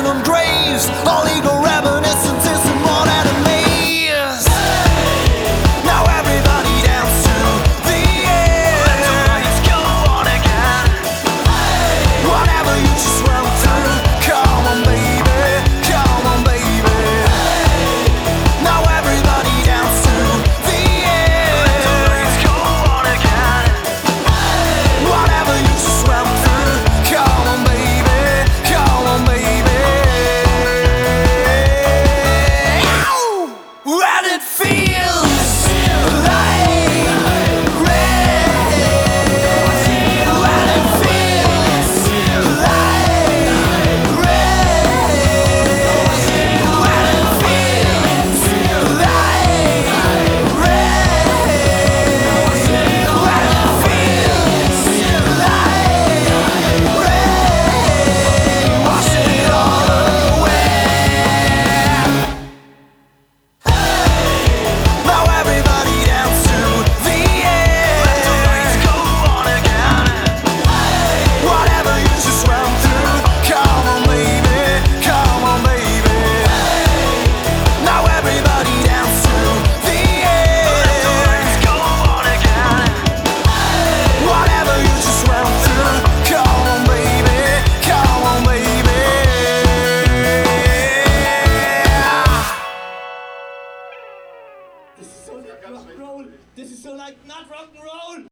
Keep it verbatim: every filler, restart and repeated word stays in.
on graves, all legal reminiscences and more enemies. Now everybody dance to the end. Let the lights go on again. Whatever you just went through, come on baby, come on baby. Now everybody dance to the end. Let the lights go on again. Whatever you just went through, come on baby, come on baby. Ow! When it feels like rain, when it feels like rain, when it feels like rain, when it feels like rain, wash it all away. Now everybody dance to the end. Let the lights go on again. Whatever you just went through, come on baby, come on baby. Now everybody dance to the end. Let the lights go on again. Whatever you just went through, come on baby, come on baby. This is so like rock and roll. This is so like not rock and roll.